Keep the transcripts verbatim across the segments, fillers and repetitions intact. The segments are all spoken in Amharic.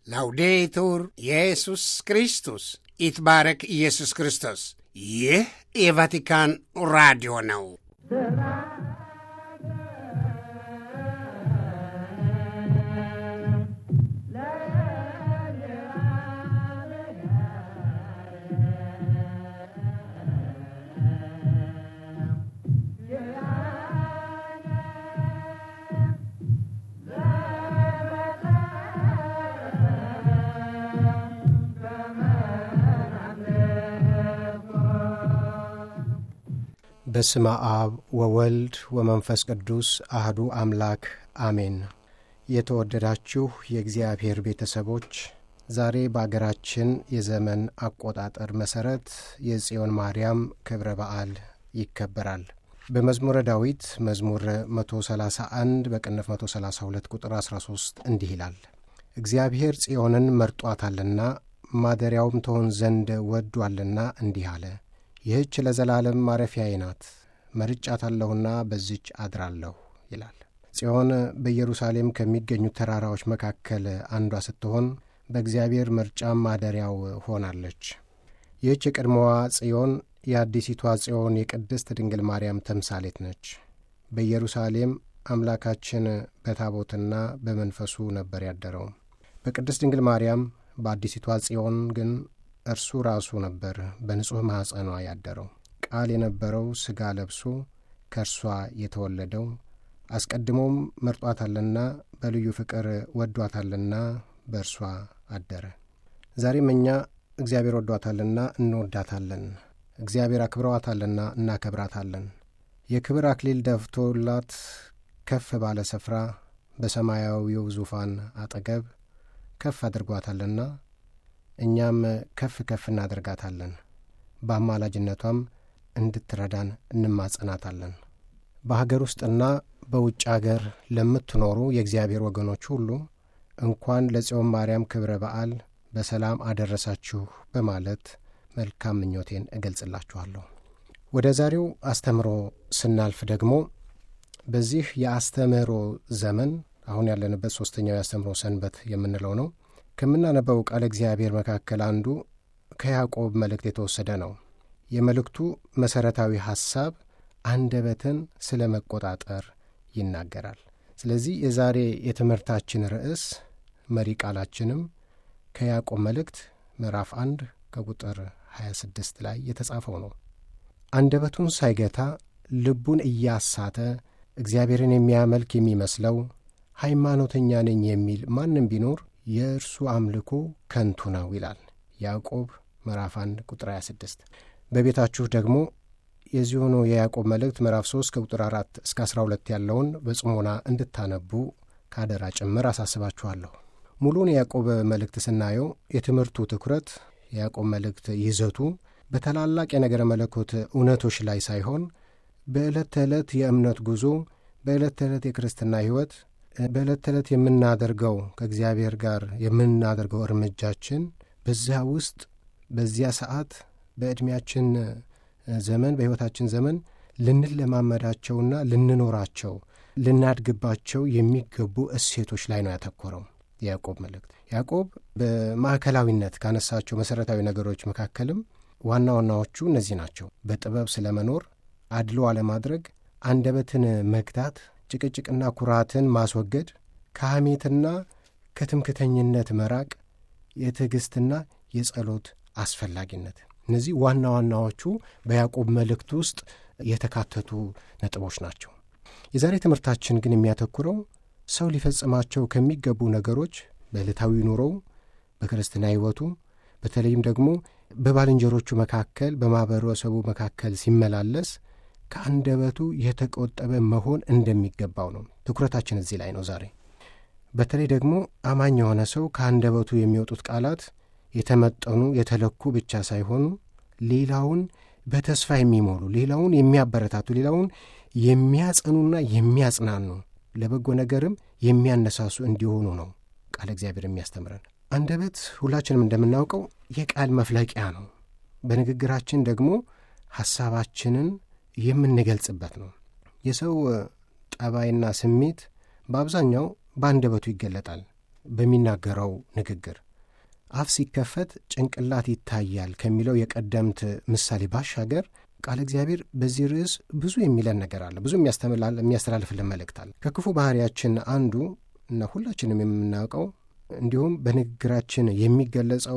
ላውዴቱር ኢየሱስ ክርስቶስ ይትባረክ ኢየሱስ ክርስቶስ። ይህ የቫቲካን ራዲዮ ነው። በስመ አብ ወወልድ ወመንፈስ ቅዱስ አሐዱ አምላክ አሜን። የተወደዳችሁ የእግዚአብሔር ቤተሰቦች፣ ዛሬ በአገራችን የዘመን አቆጣጠር መሠረት የጽዮን ማርያም ክብረ በዓል ይከበራል። በመዝሙረ ዳዊት መዝሙር መቶ ሰላሳ አንድ በቅንፍ መቶ ሰላሳ ሁለት ቁጥር አስራ ሦስት እንዲህ ይላል። እግዚአብሔር ጽዮንን መርጧታልና ማደሪያውም ትሆን ዘንድ ወዷልና እንዲህ አለ። ይህች ለዘላለም ማረፊያዬ ናት፣ መርጫታለሁና በዚች አድራለሁ ይላል። ጽዮን በኢየሩሳሌም ከሚገኙ ተራራዎች መካከል አንዷ ስትሆን በእግዚአብሔር ምርጫም ማደሪያው ሆናለች። ይህች የቀድሞዋ ጽዮን የአዲሲቷ ጽዮን የቅድስት ድንግል ማርያም ተምሳሌት ነች። በኢየሩሳሌም አምላካችን በታቦትና በመንፈሱ ነበር ያደረው። በቅድስት ድንግል ማርያም በአዲሲቷ ጽዮን ግን እርሱ ራሱ ነበር በንጹሕ ማኅፀኗ ያደረው። ቃል የነበረው ሥጋ ለብሶ ከእርሷ የተወለደው አስቀድሞም መርጧታልና በልዩ ፍቅር ወዷታልና በእርሷ አደረ። ዛሬም እኛ እግዚአብሔር ወዷታልና እንወዳታለን፣ እግዚአብሔር አክብረዋታልና እናከብራታለን። የክብር አክሊል ደፍቶላት ከፍ ባለ ስፍራ በሰማያዊው ዙፋን አጠገብ ከፍ አድርጓታልና እኛም ከፍ ከፍ እናደርጋታለን። በአማላጅነቷም እንድትረዳን እንማጸናታለን። በሀገር ውስጥና በውጭ አገር ለምትኖሩ የእግዚአብሔር ወገኖች ሁሉ እንኳን ለጽዮን ማርያም ክብረ በዓል በሰላም አደረሳችሁ በማለት መልካም ምኞቴን እገልጽላችኋለሁ። ወደ ዛሬው አስተምሮ ስናልፍ ደግሞ በዚህ የአስተምሮ ዘመን አሁን ያለንበት ሦስተኛው የአስተምሮ ሰንበት የምንለው ነው። ከምናነበው ቃል እግዚአብሔር መካከል አንዱ ከያዕቆብ መልእክት የተወሰደ ነው። የመልእክቱ መሠረታዊ ሐሳብ አንደበትን ስለ መቆጣጠር ይናገራል። ስለዚህ የዛሬ የትምህርታችን ርዕስ መሪ ቃላችንም ከያዕቆብ መልእክት ምዕራፍ አንድ ከቁጥር ሀያ ስድስት ላይ የተጻፈው ነው። አንደበቱን ሳይገታ ልቡን እያሳተ እግዚአብሔርን የሚያመልክ የሚመስለው ሃይማኖተኛ ነኝ የሚል ማንም ቢኖር የእርሱ አምልኮ ከንቱ ነው ይላል ያዕቆብ ምዕራፍ አንድ ቁጥር ሀያ ስድስት። በቤታችሁ ደግሞ የዚሁኑ የያዕቆብ መልእክት ምዕራፍ ሦስት ከቁጥር አራት እስከ አስራ ሁለት ያለውን በጽሞና እንድታነቡ ካደራ ጭምር አሳስባችኋለሁ። ሙሉን የያዕቆብ መልእክት ስናየው የትምህርቱ ትኩረት የያዕቆብ መልእክት ይዘቱ በታላላቅ የነገረ መለኮት እውነቶች ላይ ሳይሆን በዕለት ተዕለት የእምነት ጉዞ፣ በዕለት ተዕለት የክርስትና ሕይወት፣ በዕለት ተዕለት የምናደርገው ከእግዚአብሔር ጋር የምናደርገው እርምጃችን በዚያ ውስጥ በዚያ ሰዓት በዕድሜያችን ዘመን በሕይወታችን ዘመን ልንለማመዳቸውና ልንኖራቸው ልናድግባቸው የሚገቡ እሴቶች ላይ ነው ያተኮረው የያዕቆብ መልእክት። ያዕቆብ በማዕከላዊነት ካነሳቸው መሠረታዊ ነገሮች መካከልም ዋና ዋናዎቹ እነዚህ ናቸው። በጥበብ ስለ መኖር፣ አድሎ አለማድረግ፣ አንደበትን መግታት፣ ጭቅጭቅና ኩራትን ማስወገድ፣ ከሐሜትና ከትምክተኝነት መራቅ፣ የትዕግሥትና የጸሎት አስፈላጊነት፣ እነዚህ ዋና ዋናዎቹ በያዕቆብ መልእክት ውስጥ የተካተቱ ነጥቦች ናቸው። የዛሬ ትምህርታችን ግን የሚያተኩረው ሰው ሊፈጽማቸው ከሚገቡ ነገሮች በዕለታዊ ኑሮው፣ በክርስትና ሕይወቱ፣ በተለይም ደግሞ በባልንጀሮቹ መካከል በማኅበረሰቡ መካከል ሲመላለስ ከአንደበቱ የተቆጠበ መሆን እንደሚገባው ነው። ትኩረታችን እዚህ ላይ ነው ዛሬ። በተለይ ደግሞ አማኝ የሆነ ሰው ከአንደበቱ የሚወጡት ቃላት የተመጠኑ የተለኩ ብቻ ሳይሆኑ ሌላውን በተስፋ የሚሞሉ፣ ሌላውን የሚያበረታቱ፣ ሌላውን የሚያጸኑና የሚያጽናኑ፣ ለበጎ ነገርም የሚያነሳሱ እንዲሆኑ ነው ቃል እግዚአብሔር የሚያስተምረን። አንደበት ሁላችንም እንደምናውቀው የቃል መፍለቂያ ነው። በንግግራችን ደግሞ ሐሳባችንን የምንገልጽበት ነው። የሰው ጠባይና ስሜት በአብዛኛው በአንደበቱ ይገለጣል። በሚናገረው ንግግር አፍ ሲከፈት ጭንቅላት ይታያል ከሚለው የቀደምት ምሳሌ ባሻገር ቃል እግዚአብሔር በዚህ ርዕስ ብዙ የሚለን ነገር አለ። ብዙ የሚያስተላልፍልን መልእክት አለ። ከክፉ ባህሪያችን አንዱ እና ሁላችንም የምናውቀው እንዲሁም በንግግራችን የሚገለጸው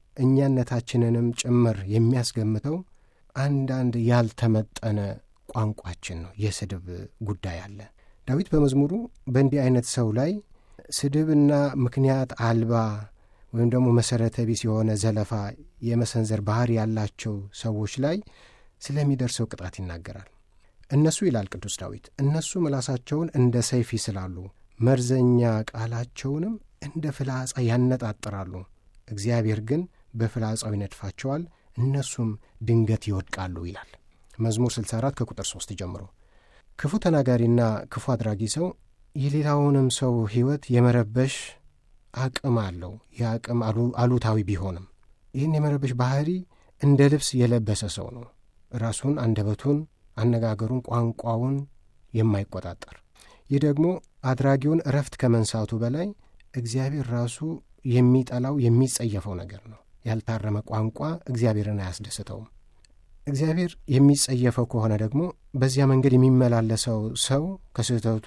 እኛነታችንንም ጭምር የሚያስገምተው አንዳንድ ያልተመጠነ ቋንቋችን ነው። የስድብ ጉዳይ አለ። ዳዊት በመዝሙሩ በእንዲህ አይነት ሰው ላይ ስድብና ምክንያት አልባ ወይም ደግሞ መሰረተ ቢስ የሆነ ዘለፋ የመሰንዘር ባህሪ ያላቸው ሰዎች ላይ ስለሚደርሰው ቅጣት ይናገራል። እነሱ ይላል ቅዱስ ዳዊት፣ እነሱ ምላሳቸውን እንደ ሰይፍ ይስላሉ፣ መርዘኛ ቃላቸውንም እንደ ፍላጻ ያነጣጥራሉ። እግዚአብሔር ግን በፍላጻው ይነድፋቸዋል፣ እነሱም ድንገት ይወድቃሉ ይላል መዝሙር ስልሳ አራት ከቁጥር ሶስት ጀምሮ። ክፉ ተናጋሪና ክፉ አድራጊ ሰው የሌላውንም ሰው ሕይወት የመረበሽ አቅም አለው። የአቅም አሉታዊ ቢሆንም ይህን የመረበሽ ባህሪ እንደ ልብስ የለበሰ ሰው ነው። ራሱን፣ አንደበቱን፣ አነጋገሩን፣ ቋንቋውን የማይቆጣጠር። ይህ ደግሞ አድራጊውን እረፍት ከመንሳቱ በላይ እግዚአብሔር ራሱ የሚጠላው የሚጸየፈው ነገር ነው። ያልታረመ ቋንቋ እግዚአብሔርን አያስደስተውም። እግዚአብሔር የሚጸየፈው ከሆነ ደግሞ በዚያ መንገድ የሚመላለሰው ሰው ከስህተቱ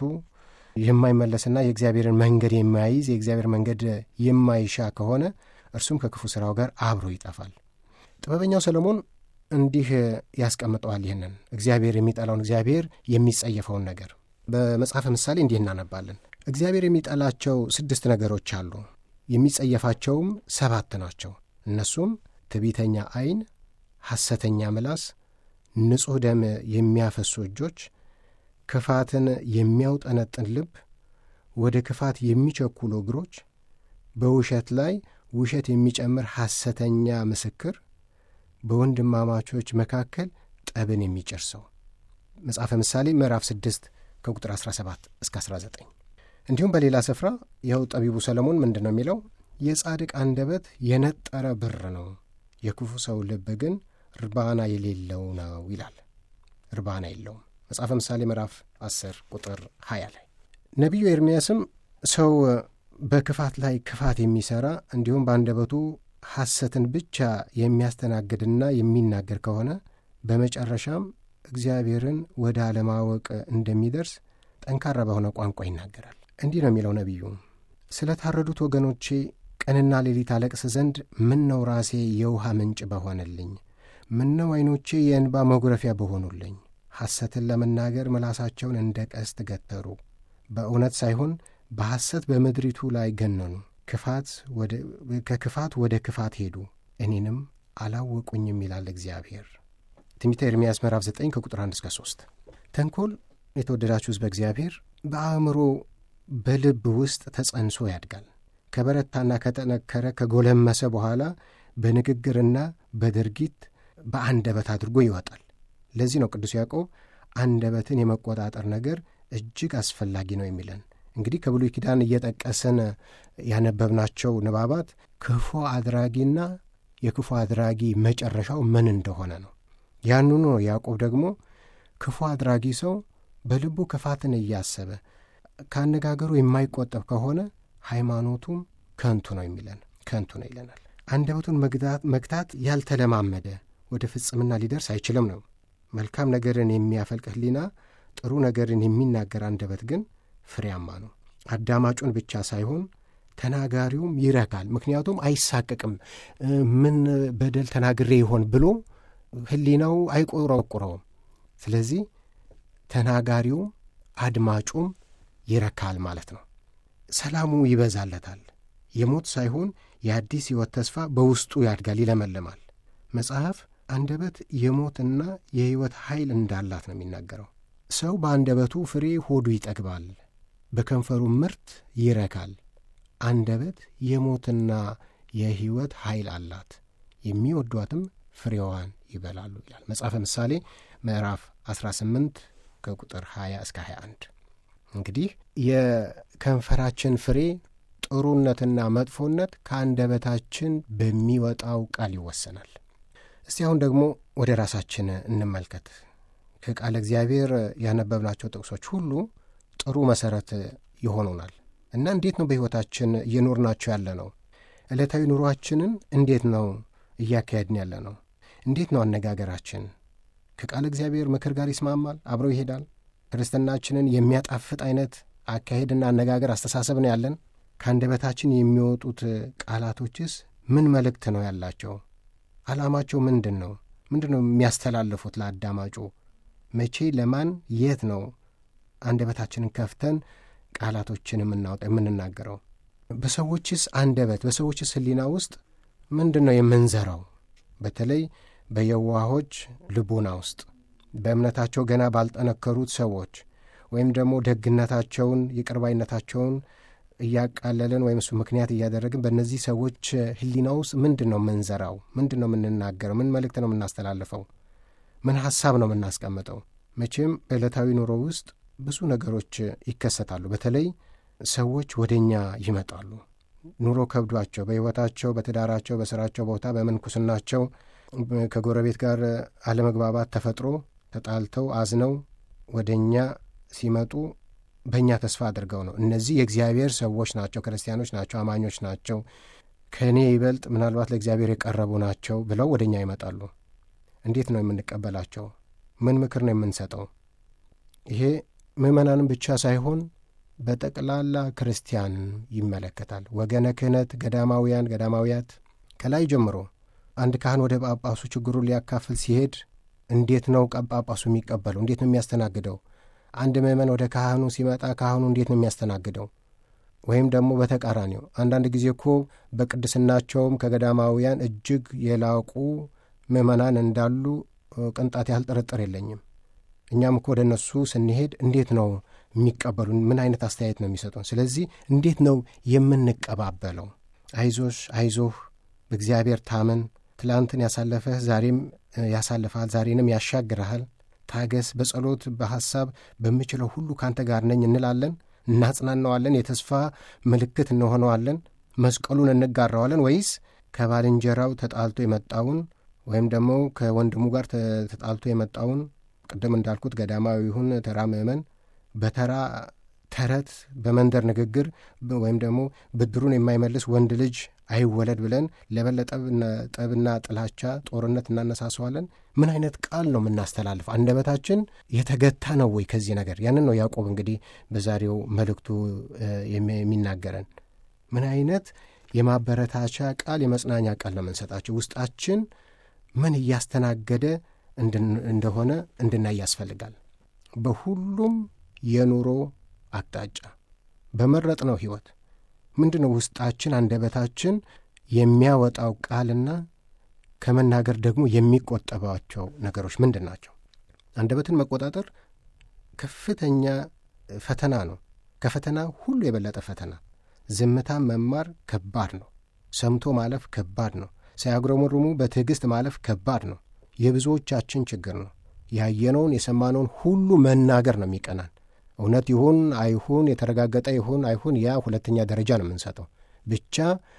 የማይመለስና የእግዚአብሔርን መንገድ የማይይዝ የእግዚአብሔር መንገድ የማይሻ ከሆነ እርሱም ከክፉ ሥራው ጋር አብሮ ይጠፋል። ጥበበኛው ሰሎሞን እንዲህ ያስቀምጠዋል ይህንን እግዚአብሔር የሚጠላውን እግዚአብሔር የሚጸየፈውን ነገር። በመጽሐፈ ምሳሌ እንዲህ እናነባለን። እግዚአብሔር የሚጠላቸው ስድስት ነገሮች አሉ፣ የሚጸየፋቸውም ሰባት ናቸው። እነሱም ትዕቢተኛ ዓይን፣ ሐሰተኛ ምላስ፣ ንጹሕ ደም የሚያፈሱ እጆች፣ ክፋትን የሚያውጠነጥን ልብ፣ ወደ ክፋት የሚቸኩሉ እግሮች፣ በውሸት ላይ ውሸት የሚጨምር ሐሰተኛ ምስክር፣ በወንድማማቾች መካከል ጠብን የሚጭር ሰው። መጽሐፈ ምሳሌ ምዕራፍ ስድስት ከቁጥር አሥራ ሰባት እስከ አሥራ ዘጠኝ። እንዲሁም በሌላ ስፍራ ይኸው ጠቢቡ ሰለሞን ምንድን ነው የሚለው? የጻድቅ አንደበት የነጠረ ብር ነው፣ የክፉ ሰው ልብ ግን ርባና የሌለው ነው ይላል። ርባና የለውም። መጽሐፈ ምሳሌ ምዕራፍ አስር ቁጥር ሀያ ላይ ነቢዩ ኤርምያስም ሰው በክፋት ላይ ክፋት የሚሠራ እንዲሁም በአንደበቱ ሐሰትን ብቻ የሚያስተናግድና የሚናገር ከሆነ በመጨረሻም እግዚአብሔርን ወደ አለማወቅ እንደሚደርስ ጠንካራ በሆነ ቋንቋ ይናገራል። እንዲህ ነው የሚለው ነቢዩ፣ ስለ ታረዱት ወገኖቼ ቀንና ሌሊት አለቅስ ዘንድ ምነው ራሴ የውሃ ምንጭ በሆነልኝ፣ ምነው ዓይኖቼ የእንባ መጉረፊያ በሆኑልኝ። ሐሰትን ለመናገር ምላሳቸውን እንደ ቀስት ገተሩ፣ በእውነት ሳይሆን በሐሰት በምድሪቱ ላይ ገነኑ። ክፋት ከክፋት ወደ ክፋት ሄዱ፣ እኔንም አላወቁኝም ይላል እግዚአብሔር። ትንቢተ ኤርምያስ ምዕራፍ ዘጠኝ ከቁጥር አንድ እስከ ሦስት። ተንኰል የተወደዳችሁ ሕዝበ እግዚአብሔር በአእምሮ በልብ ውስጥ ተጸንሶ ያድጋል። ከበረታና ከጠነከረ ከጎለመሰ በኋላ በንግግርና በድርጊት በአንደበት አድርጎ ይወጣል። ለዚህ ነው ቅዱስ ያዕቆብ አንደበትን የመቆጣጠር ነገር እጅግ አስፈላጊ ነው የሚለን። እንግዲህ ከብሉይ ኪዳን እየጠቀስን ያነበብናቸው ንባባት ክፉ አድራጊና የክፉ አድራጊ መጨረሻው ምን እንደሆነ ነው። ያንኑ ነው ያዕቆብ ደግሞ ክፉ አድራጊ ሰው በልቡ ክፋትን እያሰበ ከአነጋገሩ የማይቆጠብ ከሆነ ሃይማኖቱም ከንቱ ነው የሚለን ከንቱ ነው ይለናል። አንደበቱን መግታት ያልተለማመደ ወደ ፍጽምና ሊደርስ አይችልም ነው። መልካም ነገርን የሚያፈልቅ ሕሊና፣ ጥሩ ነገርን የሚናገር አንደበት ግን ፍሬያማ ነው። አዳማጩን ብቻ ሳይሆን ተናጋሪውም ይረካል። ምክንያቱም አይሳቀቅም። ምን በደል ተናግሬ ይሆን ብሎ ሕሊናው አይቆረቁረውም። ስለዚህ ተናጋሪውም አድማጩም ይረካል ማለት ነው። ሰላሙ ይበዛለታል። የሞት ሳይሆን የአዲስ ሕይወት ተስፋ በውስጡ ያድጋል፣ ይለመልማል። መጽሐፍ አንደበት የሞትና የሕይወት ኃይል እንዳላት ነው የሚናገረው። ሰው በአንደበቱ ፍሬ ሆዱ ይጠግባል፣ በከንፈሩ ምርት ይረካል። አንደበት የሞትና የሕይወት ኃይል አላት፣ የሚወዷትም ፍሬዋን ይበላሉ ይላል መጽሐፈ ምሳሌ ምዕራፍ አሥራ ስምንት ከቁጥር ሀያ እስከ ሀያ አንድ። እንግዲህ የከንፈራችን ፍሬ ጥሩነትና መጥፎነት ከአንደበታችን በሚወጣው ቃል ይወሰናል። እስቲ አሁን ደግሞ ወደ ራሳችን እንመልከት። ከቃለ እግዚአብሔር ያነበብናቸው ጥቅሶች ሁሉ ጥሩ መሠረት ይሆኑናል። እና እንዴት ነው በሕይወታችን እየኖርናቸው ያለ ነው? ዕለታዊ ኑሯችንን እንዴት ነው እያካሄድን ያለ ነው? እንዴት ነው አነጋገራችን? ከቃል እግዚአብሔር ምክር ጋር ይስማማል? አብረው ይሄዳል? ክርስትናችንን የሚያጣፍጥ አይነት አካሄድና አነጋገር አስተሳሰብ ነው ያለን? ከአንደበታችን የሚወጡት ቃላቶችስ ምን መልእክት ነው ያላቸው? ዓላማቸው ምንድን ነው? ምንድን ነው የሚያስተላልፉት ለአዳማጩ? መቼ፣ ለማን፣ የት ነው አንደበታችንን ከፍተን ቃላቶችን የምናወጣ የምንናገረው? በሰዎችስ አንደበት በሰዎችስ ሕሊና ውስጥ ምንድን ነው የምንዘራው? በተለይ በየዋሆች ልቦና ውስጥ፣ በእምነታቸው ገና ባልጠነከሩት ሰዎች፣ ወይም ደግሞ ደግነታቸውን ይቅርባይነታቸውን እያቃለልን ወይም እሱ ምክንያት እያደረግን በእነዚህ ሰዎች ሕሊና ውስጥ ምንድን ነው የምንዘራው? ምንድን ነው የምንናገረው? ምን መልእክት ነው የምናስተላልፈው? ምን ሐሳብ ነው የምናስቀምጠው? መቼም በዕለታዊ ኑሮ ውስጥ ብዙ ነገሮች ይከሰታሉ። በተለይ ሰዎች ወደ እኛ ይመጣሉ። ኑሮ ከብዷቸው በሕይወታቸው፣ በትዳራቸው፣ በሥራቸው ቦታ፣ በምንኩስናቸው ከጎረቤት ጋር አለመግባባት ተፈጥሮ ተጣልተው አዝነው ወደ እኛ ሲመጡ በእኛ ተስፋ አድርገው ነው። እነዚህ የእግዚአብሔር ሰዎች ናቸው፣ ክርስቲያኖች ናቸው፣ አማኞች ናቸው፣ ከእኔ ይበልጥ ምናልባት ለእግዚአብሔር የቀረቡ ናቸው ብለው ወደ እኛ ይመጣሉ። እንዴት ነው የምንቀበላቸው? ምን ምክር ነው የምንሰጠው? ይሄ ምዕመናንም ብቻ ሳይሆን በጠቅላላ ክርስቲያን ይመለከታል። ወገነ ክህነት፣ ገዳማውያን፣ ገዳማውያት ከላይ ጀምሮ አንድ ካህን ወደ ጳጳሱ ችግሩን ሊያካፍል ሲሄድ እንዴት ነው ጳጳሱ የሚቀበለው? እንዴት ነው የሚያስተናግደው? አንድ ምዕመን ወደ ካህኑ ሲመጣ ካህኑ እንዴት ነው የሚያስተናግደው? ወይም ደግሞ በተቃራኒው አንዳንድ ጊዜ እኮ በቅድስናቸውም ከገዳማውያን እጅግ የላቁ ምዕመናን እንዳሉ ቅንጣት ያህል ጥርጥር የለኝም። እኛም እኮ ወደ እነሱ ስንሄድ እንዴት ነው የሚቀበሉን? ምን አይነት አስተያየት ነው የሚሰጡን? ስለዚህ እንዴት ነው የምንቀባበለው? አይዞሽ፣ አይዞህ፣ በእግዚአብሔር ታመን፣ ትላንትን ያሳለፈህ ዛሬም ያሳልፈሃል፣ ዛሬንም ያሻግረሃል፣ ታገስ፣ በጸሎት በሐሳብ በምችለው ሁሉ ካንተ ጋር ነኝ እንላለን፣ እናጽናናዋለን፣ የተስፋ ምልክት እንሆነዋለን፣ መስቀሉን እንጋራዋለን? ወይስ ከባልንጀራው ተጣልቶ የመጣውን ወይም ደግሞ ከወንድሙ ጋር ተጣልቶ የመጣውን ቅድም እንዳልኩት ገዳማዊ ይሁን ተራ ምዕመን በተራ ተረት በመንደር ንግግር ወይም ደግሞ ብድሩን የማይመልስ ወንድ ልጅ አይወለድ ብለን ለበለጠ ጠብና ጥላቻ ጦርነት እናነሳሰዋለን? ምን አይነት ቃል ነው የምናስተላልፈው? አንደበታችን የተገታ ነው ወይ ከዚህ ነገር? ያንን ነው ያዕቆብ እንግዲህ በዛሬው መልእክቱ የሚናገረን። ምን አይነት የማበረታቻ ቃል፣ የመጽናኛ ቃል ነው የምንሰጣቸው? ውስጣችን ምን እያስተናገደ እንደሆነ እንድናይ ያስፈልጋል። በሁሉም የኑሮ አቅጣጫ በመረጥነው ሕይወት ምንድን ነው ውስጣችን፣ አንደበታችን የሚያወጣው ቃልና ከመናገር ደግሞ የሚቆጠባቸው ነገሮች ምንድን ናቸው? አንደበትን መቆጣጠር ከፍተኛ ፈተና ነው። ከፈተና ሁሉ የበለጠ ፈተና። ዝምታን መማር ከባድ ነው። ሰምቶ ማለፍ ከባድ ነው። ሳያጉረመርሙ በትዕግሥት ማለፍ ከባድ ነው። የብዙዎቻችን ችግር ነው። ያየነውን የሰማነውን ሁሉ መናገር ነው የሚቀናን። እውነት ይሁን አይሁን፣ የተረጋገጠ ይሁን አይሁን፣ ያ ሁለተኛ ደረጃ ነው የምንሰጠው። ብቻ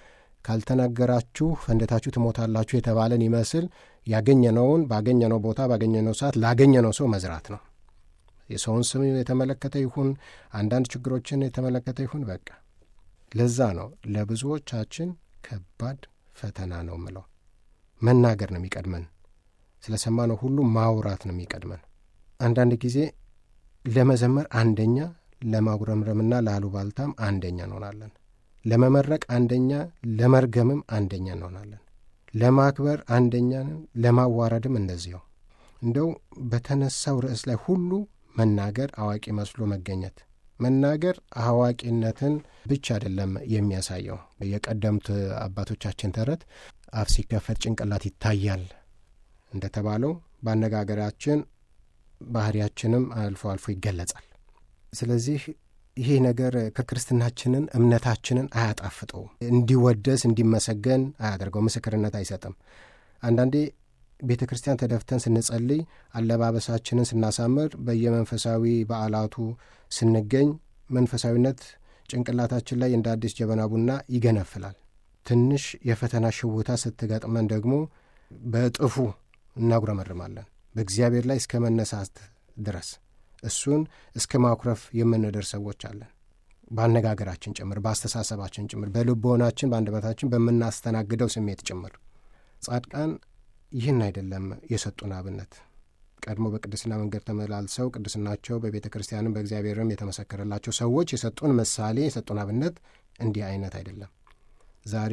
ካልተናገራችሁ ፈንደታችሁ ትሞታላችሁ የተባለን ይመስል ያገኘነውን ባገኘነው ቦታ ባገኘነው ሰዓት ላገኘነው ሰው መዝራት ነው። የሰውን ስም የተመለከተ ይሁን አንዳንድ ችግሮችን የተመለከተ ይሁን፣ በቃ ለዛ ነው ለብዙዎቻችን ከባድ ፈተና ነው ምለው። መናገር ነው የሚቀድመን። ስለ ሰማነው ሁሉ ማውራት ነው የሚቀድመን። አንዳንድ ጊዜ ለመዘመር አንደኛ፣ ለማጉረምረምና ለአሉባልታም አንደኛ እንሆናለን። ለመመረቅ አንደኛ፣ ለመርገምም አንደኛ እንሆናለን። ለማክበር አንደኛ፣ ለማዋረድም እንደዚያው። እንደው በተነሳው ርዕስ ላይ ሁሉ መናገር አዋቂ መስሎ መገኘት። መናገር አዋቂነትን ብቻ አይደለም የሚያሳየው። የቀደምት አባቶቻችን ተረት አፍ ሲከፈት ጭንቅላት ይታያል እንደተባለው በአነጋገራችን ባህሪያችንም አልፎ አልፎ ይገለጻል። ስለዚህ ይሄ ነገር ከክርስትናችንን እምነታችንን አያጣፍጠው፣ እንዲወደስ እንዲመሰገን አያደርገው፣ ምስክርነት አይሰጥም። አንዳንዴ ቤተ ክርስቲያን ተደፍተን ስንጸልይ፣ አለባበሳችንን ስናሳምር፣ በየመንፈሳዊ በዓላቱ ስንገኝ መንፈሳዊነት ጭንቅላታችን ላይ እንደ አዲስ ጀበና ቡና ይገነፍላል። ትንሽ የፈተና ሽውታ ስትገጥመን ደግሞ በእጥፉ እናጉረመርማለን፣ በእግዚአብሔር ላይ እስከ መነሳት ድረስ እሱን እስከ ማኩረፍ የምንደርስ ሰዎች አለን። ባነጋገራችን ጭምር፣ ባስተሳሰባችን ጭምር፣ በልቦናችን በአንደበታችን በመናስተናግደው ስሜት ጭምር። ጻድቃን ይህን አይደለም የሰጡን አብነት። ቀድሞ በቅድስና መንገድ ተመላልሰው ቅድስናቸው በቤተ ክርስቲያንም በእግዚአብሔርም የተመሰከረላቸው ሰዎች የሰጡን ምሳሌ የሰጡን አብነት እንዲህ አይነት አይደለም። ዛሬ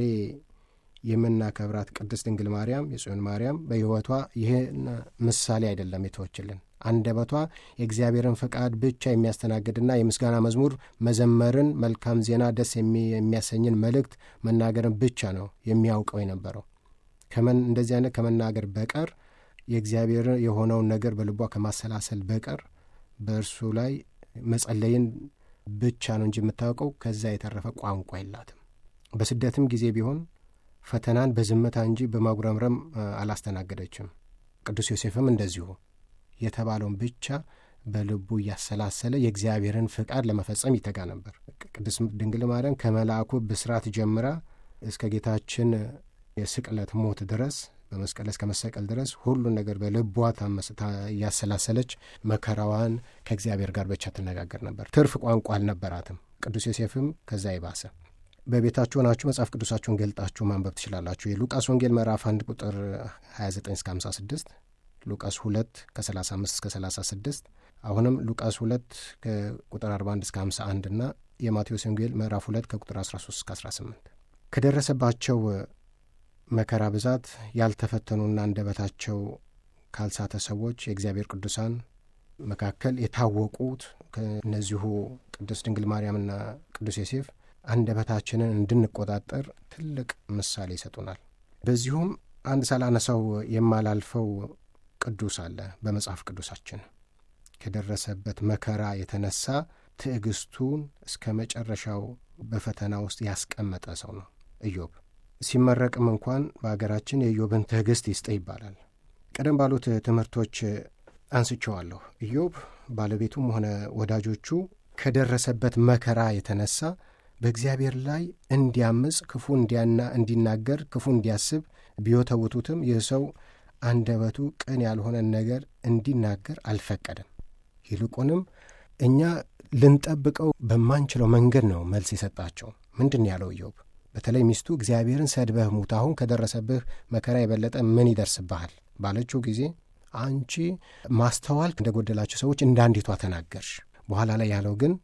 የምናከብራት ቅድስት ድንግል ማርያም የጽዮን ማርያም በሕይወቷ ይህን ምሳሌ አይደለም የተወችልን። አንደበቷ የእግዚአብሔርን ፈቃድ ብቻ የሚያስተናግድና የምስጋና መዝሙር መዘመርን፣ መልካም ዜና፣ ደስ የሚያሰኝን መልእክት መናገርን ብቻ ነው የሚያውቀው የነበረው። ከመን እንደዚህ አይነት ከመናገር በቀር የእግዚአብሔር የሆነውን ነገር በልቧ ከማሰላሰል በቀር በእርሱ ላይ መጸለይን ብቻ ነው እንጂ የምታውቀው ከዛ የተረፈ ቋንቋ የላትም። በስደትም ጊዜ ቢሆን ፈተናን በዝምታ እንጂ በማጉረምረም አላስተናገደችም። ቅዱስ ዮሴፍም እንደዚሁ የተባለውን ብቻ በልቡ እያሰላሰለ የእግዚአብሔርን ፍቃድ ለመፈጸም ይተጋ ነበር። ቅድስት ድንግል ማርያም ከመልአኩ ብስራት ጀምራ እስከ ጌታችን የስቅለት ሞት ድረስ በመስቀል እስከ መሰቀል ድረስ ሁሉን ነገር በልቧ እያሰላሰለች መከራዋን ከእግዚአብሔር ጋር ብቻ ትነጋገር ነበር። ትርፍ ቋንቋ አልነበራትም። ቅዱስ ዮሴፍም ከዛ ይባሰ። በቤታችሁ ሆናችሁ መጽሐፍ ቅዱሳችሁን ገልጣችሁ ማንበብ ትችላላችሁ። የሉቃስ ወንጌል ምዕራፍ አንድ ቁጥር ሀያ ዘጠኝ እስከ ሀምሳ ስድስት፣ ሉቃስ ሁለት ከሰላሳ አምስት እስከ ሰላሳ ስድስት፣ አሁንም ሉቃስ ሁለት ከቁጥር አርባ አንድ እስከ ሀምሳ አንድ እና የማቴዎስ ወንጌል ምዕራፍ ሁለት ከቁጥር አስራ ሶስት እስከ አስራ ስምንት። ከደረሰባቸው መከራ ብዛት ያልተፈተኑና አንደበታቸው ካልሳተ ሰዎች የእግዚአብሔር ቅዱሳን መካከል የታወቁት ከእነዚሁ ቅድስት ድንግል ማርያምና ቅዱስ ዮሴፍ አንደበታችንን እንድንቆጣጠር ትልቅ ምሳሌ ይሰጡናል። በዚሁም አንድ ሳላነሳው የማላልፈው ቅዱስ አለ በመጽሐፍ ቅዱሳችን። ከደረሰበት መከራ የተነሳ ትዕግስቱን እስከ መጨረሻው በፈተና ውስጥ ያስቀመጠ ሰው ነው ኢዮብ። ሲመረቅም እንኳን በአገራችን የኢዮብን ትዕግስት ይስጥ ይባላል። ቀደም ባሉት ትምህርቶች አንስቼዋለሁ። ኢዮብ ባለቤቱም ሆነ ወዳጆቹ ከደረሰበት መከራ የተነሳ በእግዚአብሔር ላይ እንዲያምፅ፣ ክፉ እንዲያና እንዲናገር፣ ክፉ እንዲያስብ ቢወተውቱትም ይህ ሰው አንደበቱ ቅን ያልሆነን ነገር እንዲናገር አልፈቀደም። ይልቁንም እኛ ልንጠብቀው በማንችለው መንገድ ነው መልስ የሰጣቸው። ምንድን ያለው ኢዮብ? በተለይ ሚስቱ እግዚአብሔርን ሰድበህ ሙት፣ አሁን ከደረሰብህ መከራ የበለጠ ምን ይደርስብሃል ባለችው ጊዜ አንቺ ማስተዋል እንደ ጎደላቸው ሰዎች እንዳንዲቷ ተናገርሽ። በኋላ ላይ ያለው ግን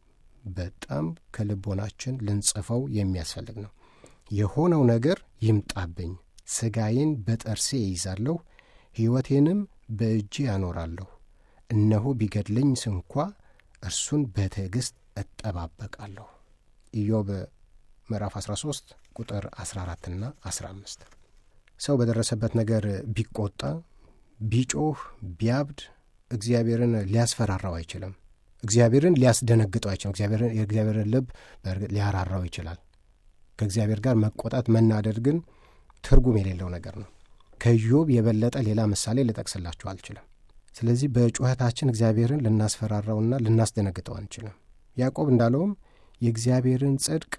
በጣም ከልቦናችን ልንጽፈው የሚያስፈልግ ነው። የሆነው ነገር ይምጣብኝ፣ ሥጋዬን በጥርሴ ይይዛለሁ፣ ሕይወቴንም በእጄ ያኖራለሁ። እነሆ ቢገድለኝ ስንኳ እርሱን በትዕግሥት እጠባበቃለሁ። ኢዮብ ምዕራፍ አስራ ሦስት ቁጥር አስራ አራትና አስራ አምስት። ሰው በደረሰበት ነገር ቢቆጣ፣ ቢጮህ፣ ቢያብድ እግዚአብሔርን ሊያስፈራራው አይችልም። እግዚአብሔርን ሊያስደነግጠው አይችልም። እግዚአብሔርን የእግዚአብሔርን ልብ በእርግጥ ሊያራራው ይችላል። ከእግዚአብሔር ጋር መቆጣት፣ መናደድ ግን ትርጉም የሌለው ነገር ነው። ከኢዮብ የበለጠ ሌላ ምሳሌ ልጠቅስላችሁ አልችልም። ስለዚህ በጩኸታችን እግዚአብሔርን ልናስፈራራውና ልናስደነግጠው አንችልም። ያዕቆብ እንዳለውም የእግዚአብሔርን ጽድቅ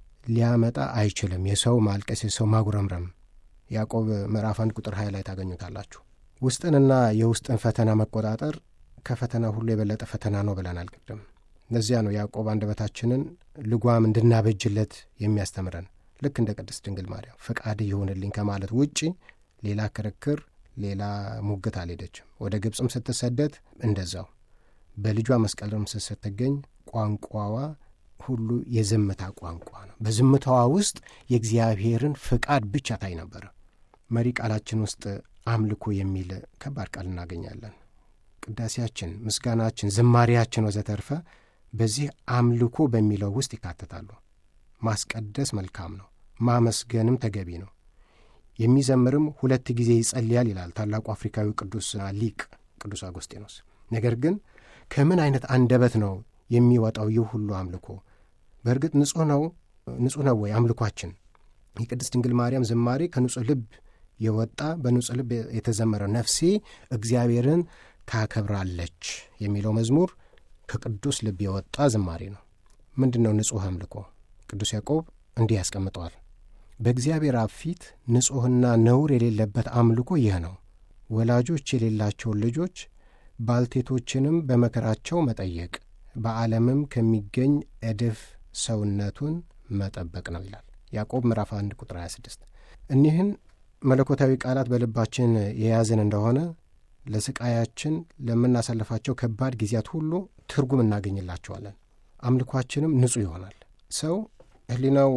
ሊያመጣ አይችልም የሰው ማልቀስ፣ የሰው ማጉረምረም። ያዕቆብ ምዕራፍ አንድ ቁጥር ሀያ ላይ ታገኙታላችሁ። ውስጥንና የውስጥን ፈተና መቆጣጠር ከፈተና ሁሉ የበለጠ ፈተና ነው ብለናል ቅድም። እነዚያ ነው ያዕቆብ አንደበታችንን ልጓም እንድናበጅለት የሚያስተምረን። ልክ እንደ ቅድስት ድንግል ማርያም ፈቃድ ይሁንልኝ ከማለት ውጪ ሌላ ክርክር፣ ሌላ ሙግት አልሄደችም። ወደ ግብፅም ስትሰደድ እንደዛው። በልጇ መስቀልም ስትገኝ ቋንቋዋ ሁሉ የዝምታ ቋንቋ ነው። በዝምታዋ ውስጥ የእግዚአብሔርን ፍቃድ ብቻ ታይ ነበረ። መሪ ቃላችን ውስጥ አምልኮ የሚል ከባድ ቃል እናገኛለን። ቅዳሴያችን፣ ምስጋናችን፣ ዝማሪያችን ወዘተርፈ በዚህ አምልኮ በሚለው ውስጥ ይካተታሉ። ማስቀደስ መልካም ነው፣ ማመስገንም ተገቢ ነው። የሚዘምርም ሁለት ጊዜ ይጸልያል ይላል ታላቁ አፍሪካዊ ቅዱስ ሊቅ ቅዱስ አጎስጢኖስ። ነገር ግን ከምን አይነት አንደበት ነው የሚወጣው ይህ ሁሉ አምልኮ? በእርግጥ ንጹሕ ነው ንጹሕ ነው ወይ አምልኳችን? የቅድስት ድንግል ማርያም ዝማሬ ከንጹሕ ልብ የወጣ በንጹሕ ልብ የተዘመረ ነፍሴ እግዚአብሔርን ታከብራለች የሚለው መዝሙር ከቅዱስ ልብ የወጣ ዝማሬ ነው። ምንድን ነው ንጹሕ አምልኮ? ቅዱስ ያዕቆብ እንዲህ ያስቀምጠዋል። በእግዚአብሔር አብ ፊት ንጹሕና ነውር የሌለበት አምልኮ ይህ ነው፣ ወላጆች የሌላቸውን ልጆች ባልቴቶችንም በመከራቸው መጠየቅ፣ በዓለምም ከሚገኝ እድፍ ሰውነቱን መጠበቅ ነው ይላል ያዕቆብ ምዕራፍ አንድ ቁጥር ሃያ ስድስት። እኒህን መለኮታዊ ቃላት በልባችን የያዝን እንደሆነ ለስቃያችን ለምናሳልፋቸው ከባድ ጊዜያት ሁሉ ትርጉም እናገኝላቸዋለን። አምልኳችንም ንጹሕ ይሆናል። ሰው ሕሊናው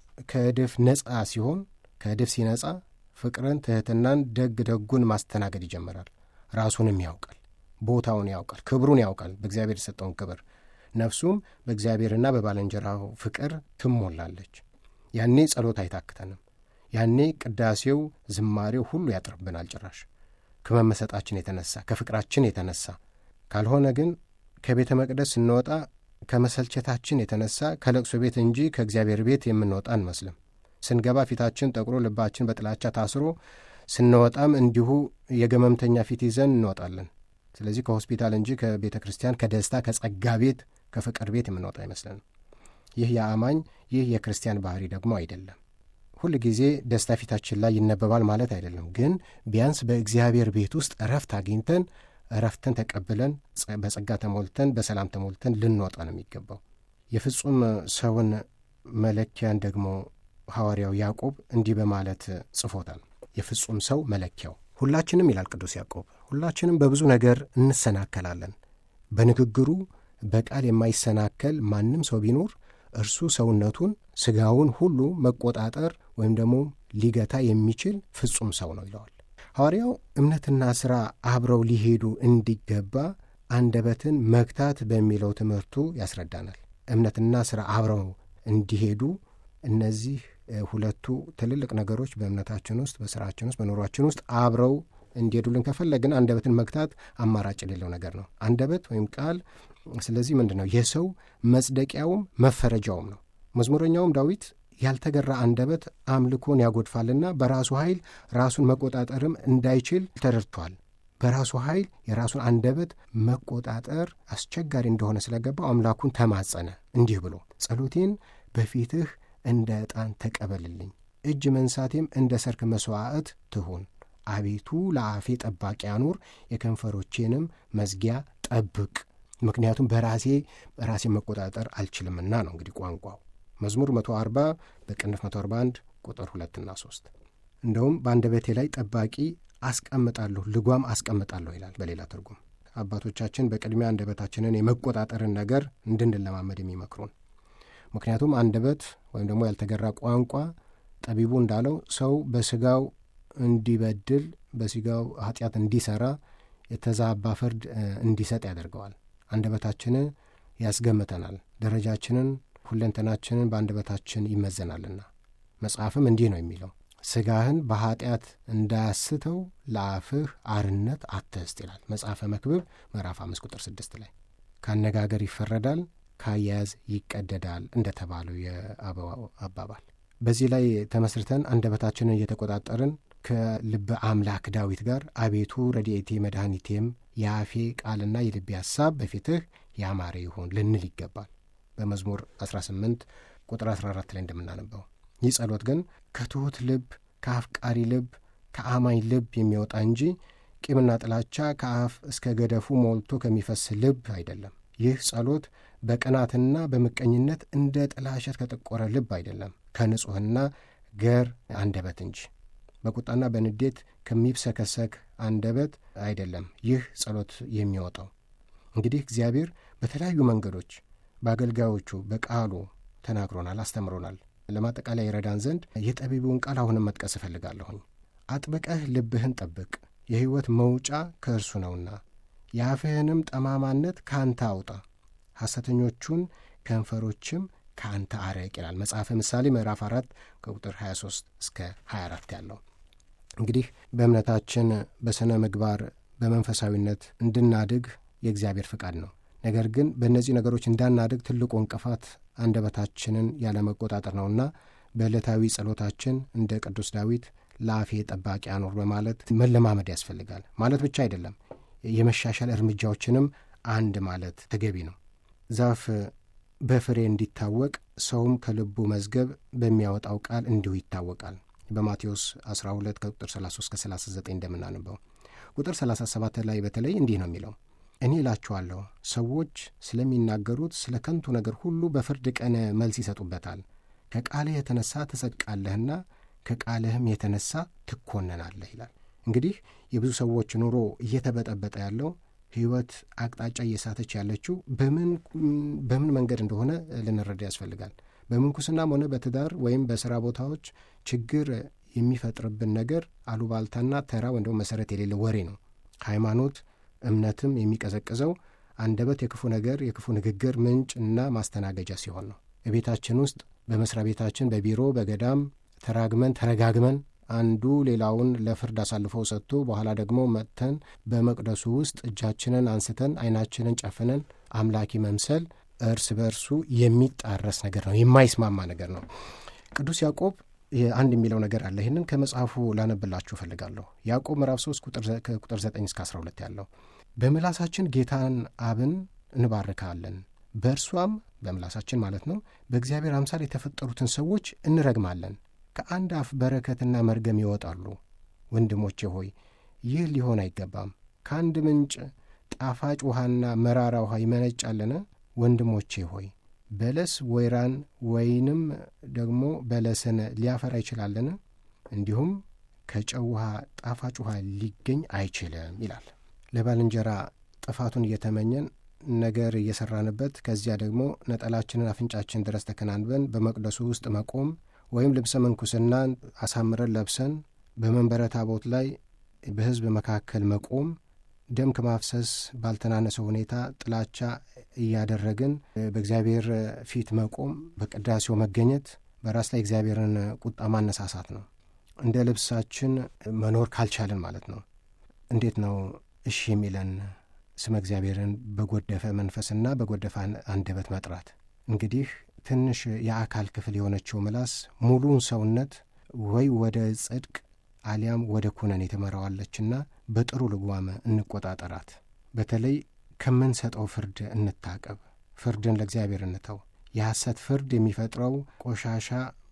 ከእድፍ ነጻ ሲሆን ከእድፍ ሲነጻ ፍቅርን፣ ትሕትናን፣ ደግ ደጉን ማስተናገድ ይጀምራል። ራሱንም ያውቃል፣ ቦታውን ያውቃል፣ ክብሩን ያውቃል፣ በእግዚአብሔር የሰጠውን ክብር። ነፍሱም በእግዚአብሔርና በባልንጀራው ፍቅር ትሞላለች። ያኔ ጸሎት አይታክተንም። ያኔ ቅዳሴው፣ ዝማሬው ሁሉ ያጥርብናል ጭራሽ ከመመሰጣችን የተነሳ ከፍቅራችን የተነሳ። ካልሆነ ግን ከቤተ መቅደስ ስንወጣ ከመሰልቸታችን የተነሳ ከለቅሶ ቤት እንጂ ከእግዚአብሔር ቤት የምንወጣ አንመስልም። ስንገባ ፊታችን ጠቁሮ ልባችን በጥላቻ ታስሮ ስንወጣም እንዲሁ የገመምተኛ ፊት ይዘን እንወጣለን። ስለዚህ ከሆስፒታል እንጂ ከቤተ ክርስቲያን ከደስታ ከጸጋ ቤት ከፍቅር ቤት የምንወጣ አይመስለንም። ይህ የአማኝ ይህ የክርስቲያን ባህሪ ደግሞ አይደለም። ሁል ጊዜ ደስታ ፊታችን ላይ ይነበባል ማለት አይደለም። ግን ቢያንስ በእግዚአብሔር ቤት ውስጥ እረፍት አግኝተን እረፍትን ተቀብለን በጸጋ ተሞልተን በሰላም ተሞልተን ልንወጣ ነው የሚገባው። የፍጹም ሰውን መለኪያን ደግሞ ሐዋርያው ያዕቆብ እንዲህ በማለት ጽፎታል። የፍጹም ሰው መለኪያው ሁላችንም ይላል ቅዱስ ያዕቆብ፣ ሁላችንም በብዙ ነገር እንሰናከላለን። በንግግሩ በቃል የማይሰናከል ማንም ሰው ቢኖር እርሱ ሰውነቱን ሥጋውን ሁሉ መቆጣጠር ወይም ደግሞ ሊገታ የሚችል ፍጹም ሰው ነው ይለዋል። ሐዋርያው እምነትና ሥራ አብረው ሊሄዱ እንዲገባ አንደበትን መግታት በሚለው ትምህርቱ ያስረዳናል። እምነትና ሥራ አብረው እንዲሄዱ እነዚህ ሁለቱ ትልልቅ ነገሮች በእምነታችን ውስጥ በሥራችን ውስጥ በኑሯችን ውስጥ አብረው እንዲሄዱልን ከፈለግን አንደበትን መግታት አማራጭ የሌለው ነገር ነው። አንደበት ወይም ቃል ስለዚህ ምንድን ነው? የሰው መጽደቂያውም መፈረጃውም ነው። መዝሙረኛውም ዳዊት ያልተገራ አንደበት አምልኮን ያጎድፋልና በራሱ ኃይል ራሱን መቆጣጠርም እንዳይችል ተረድቷል። በራሱ ኃይል የራሱን አንደበት መቆጣጠር አስቸጋሪ እንደሆነ ስለገባው አምላኩን ተማጸነ እንዲህ ብሎ ጸሎቴን በፊትህ እንደ ዕጣን ተቀበልልኝ፣ እጅ መንሳቴም እንደ ሰርክ መሥዋዕት ትሁን። አቤቱ ለአፌ ጠባቂ አኑር፣ የከንፈሮቼንም መዝጊያ ጠብቅ። ምክንያቱም በራሴ ራሴን መቆጣጠር አልችልምና ነው። እንግዲህ ቋንቋው መዝሙር መቶ አርባ በቅንፍ መቶ አርባ አንድ ቁጥር ሁለትና ሶስት እንደውም በአንደበቴ ላይ ጠባቂ አስቀምጣለሁ ልጓም አስቀምጣለሁ ይላል በሌላ ትርጉም። አባቶቻችን በቅድሚያ አንደበታችንን የመቆጣጠርን ነገር እንድንለማመድ የሚመክሩን። ምክንያቱም አንደበት ወይም ደግሞ ያልተገራ ቋንቋ ጠቢቡ እንዳለው ሰው በሥጋው እንዲበድል በሥጋው ኃጢአት እንዲሠራ የተዛባ ፍርድ እንዲሰጥ ያደርገዋል። አንደበታችንን ያስገምተናል። ደረጃችንን ሁለንተናችንን በአንደበታችን ይመዘናልና መጽሐፍም እንዲህ ነው የሚለው ሥጋህን በኃጢአት እንዳያስተው ለአፍህ አርነት አትስጥ ይላል መጽሐፈ መክብብ ምዕራፍ አምስት ቁጥር ስድስት ላይ። ካነጋገር ይፈረዳል ካያያዝ ይቀደዳል እንደተባለው የአበው አባባል። በዚህ ላይ ተመስርተን አንደበታችንን እየተቆጣጠርን ከልበ አምላክ ዳዊት ጋር አቤቱ ረድኤቴ መድኃኒቴም የአፌ ቃልና የልቤ ሐሳብ በፊትህ ያማረ ይሁን ልንል ይገባል። በመዝሙር አስራ ስምንት ቁጥር አስራ አራት ላይ እንደምናነበው ይህ ጸሎት ግን ከትሑት ልብ ከአፍቃሪ ልብ ከአማኝ ልብ የሚወጣ እንጂ ቂምና ጥላቻ ከአፍ እስከ ገደፉ ሞልቶ ከሚፈስ ልብ አይደለም። ይህ ጸሎት በቅናትና በምቀኝነት እንደ ጥላሸት ከጠቆረ ልብ አይደለም፣ ከንጹሕና ገር አንደበት እንጂ በቁጣና በንዴት ከሚብሰከሰክ አንደበት አይደለም ይህ ጸሎት የሚወጣው። እንግዲህ እግዚአብሔር በተለያዩ መንገዶች በአገልጋዮቹ በቃሉ ተናግሮናል፣ አስተምሮናል። ለማጠቃለያ ይረዳን ዘንድ የጠቢቡን ቃል አሁንም መጥቀስ እፈልጋለሁኝ። አጥብቀህ ልብህን ጠብቅ፣ የሕይወት መውጫ ከእርሱ ነውና፣ የአፍህንም ጠማማነት ከአንተ አውጣ፣ ሐሰተኞቹን ከንፈሮችም ከአንተ አረቅ ይላል መጽሐፈ ምሳሌ ምዕራፍ አራት ከቁጥር ሀያ ሦስት እስከ ሀያ አራት ያለው። እንግዲህ በእምነታችን በሥነ ምግባር በመንፈሳዊነት እንድናድግ የእግዚአብሔር ፍቃድ ነው። ነገር ግን በእነዚህ ነገሮች እንዳናድግ ትልቁ እንቅፋት አንደበታችንን ያለመቆጣጠር ነውና በዕለታዊ ጸሎታችን እንደ ቅዱስ ዳዊት ለአፌ ጠባቂ አኑር በማለት መለማመድ ያስፈልጋል። ማለት ብቻ አይደለም፣ የመሻሻል እርምጃዎችንም አንድ ማለት ተገቢ ነው። ዛፍ በፍሬ እንዲታወቅ ሰውም ከልቡ መዝገብ በሚያወጣው ቃል እንዲሁ ይታወቃል። በማቴዎስ አስራ ሁለት ከቁጥር ሰላሳ ሦስት እስከ ሰላሳ ዘጠኝ እንደምናነበው ቁጥር ሰላሳ ሰባት ላይ በተለይ እንዲህ ነው የሚለው እኔ እላችኋለሁ ሰዎች ስለሚናገሩት ስለ ከንቱ ነገር ሁሉ በፍርድ ቀን መልስ ይሰጡበታል። ከቃልህ የተነሳ ትጸድቃለህና ከቃልህም የተነሳ ትኮነናለህ ይላል። እንግዲህ የብዙ ሰዎች ኑሮ እየተበጠበጠ ያለው ሕይወት አቅጣጫ እየሳተች ያለችው በምን በምን መንገድ እንደሆነ ልንረዳ ያስፈልጋል። በምንኩስናም ሆነ በትዳር ወይም በሥራ ቦታዎች ችግር የሚፈጥርብን ነገር አሉባልታና ተራ ወይም ደግሞ መሠረት የሌለ ወሬ ነው። ሃይማኖት እምነትም የሚቀዘቅዘው አንደበት የክፉ ነገር የክፉ ንግግር ምንጭና ማስተናገጃ ሲሆን ነው። በቤታችን ውስጥ፣ በመስሪያ ቤታችን፣ በቢሮ፣ በገዳም ተራግመን ተረጋግመን አንዱ ሌላውን ለፍርድ አሳልፈው ሰጥቶ በኋላ ደግሞ መጥተን በመቅደሱ ውስጥ እጃችንን አንስተን ዓይናችንን ጨፍነን አምላኪ መምሰል እርስ በርሱ የሚጣረስ ነገር ነው፣ የማይስማማ ነገር ነው። ቅዱስ ያዕቆብ አንድ የሚለው ነገር አለ። ይህንን ከመጽሐፉ ላነብላችሁ እፈልጋለሁ። ያዕቆብ ምዕራፍ ሶስት ቁጥር ዘጠኝ እስከ አስራ ሁለት ያለው በምላሳችን ጌታን አብን እንባርካለን፣ በእርሷም በምላሳችን ማለት ነው በእግዚአብሔር አምሳል የተፈጠሩትን ሰዎች እንረግማለን። ከአንድ አፍ በረከትና መርገም ይወጣሉ። ወንድሞቼ ሆይ ይህ ሊሆን አይገባም። ከአንድ ምንጭ ጣፋጭ ውሃና መራራ ውሃ ይመነጫልን? ወንድሞቼ ሆይ በለስ ወይራን ወይንም ደግሞ በለስን ሊያፈራ ይችላልን? እንዲሁም ከጨው ውሃ ጣፋጭ ውሃ ሊገኝ አይችልም ይላል። ለባልንጀራ ጥፋቱን እየተመኘን ነገር እየሰራንበት ከዚያ ደግሞ ነጠላችንን አፍንጫችን ድረስ ተከናንበን በመቅደሱ ውስጥ መቆም ወይም ልብሰ መንኩስናን አሳምረን ለብሰን በመንበረ ታቦት ላይ በሕዝብ መካከል መቆም፣ ደም ከማፍሰስ ባልተናነሰ ሁኔታ ጥላቻ እያደረግን በእግዚአብሔር ፊት መቆም፣ በቅዳሴው መገኘት በራስ ላይ እግዚአብሔርን ቁጣ ማነሳሳት ነው። እንደ ልብሳችን መኖር ካልቻልን ማለት ነው። እንዴት ነው እሺ የሚለን ስመ እግዚአብሔርን በጎደፈ መንፈስና በጎደፈ አንደበት መጥራት? እንግዲህ ትንሽ የአካል ክፍል የሆነችው ምላስ ሙሉን ሰውነት ወይ ወደ ጽድቅ አሊያም ወደ ኩነኔ ትመራዋለችና በጥሩ ልጓም እንቆጣጠራት። በተለይ ከምንሰጠው ፍርድ እንታቀብ። ፍርድን ለእግዚአብሔር እንተው። የሐሰት ፍርድ የሚፈጥረው ቆሻሻ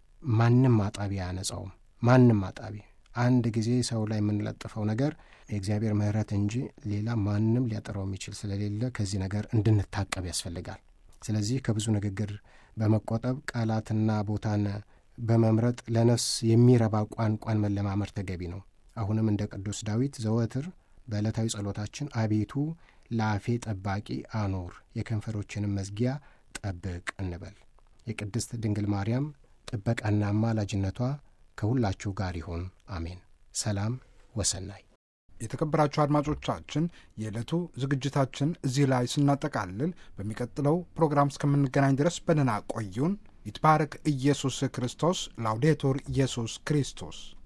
ማንም አጣቢ አያነጻውም። ማንም አጣቢ አንድ ጊዜ ሰው ላይ የምንለጥፈው ነገር የእግዚአብሔር ምሕረት እንጂ ሌላ ማንም ሊያጠራው የሚችል ስለሌለ ከዚህ ነገር እንድንታቀብ ያስፈልጋል። ስለዚህ ከብዙ ንግግር በመቆጠብ ቃላትና ቦታን በመምረጥ ለነፍስ የሚረባ ቋንቋን መለማመር ተገቢ ነው። አሁንም እንደ ቅዱስ ዳዊት ዘወትር በዕለታዊ ጸሎታችን አቤቱ ለአፌ ጠባቂ አኖር፣ የከንፈሮችንም መዝጊያ ጠብቅ እንበል። የቅድስት ድንግል ማርያም ጥበቃና አማላጅነቷ ከሁላችሁ ጋር ይሁን። አሜን። ሰላም ወሰናይ። የተከበራችሁ አድማጮቻችን የዕለቱ ዝግጅታችን እዚህ ላይ ስናጠቃልል በሚቀጥለው ፕሮግራም እስከምንገናኝ ድረስ በደህና ቆዩን። ይትባረክ ኢየሱስ ክርስቶስ። ላውዴቱር ኢየሱስ ክርስቶስ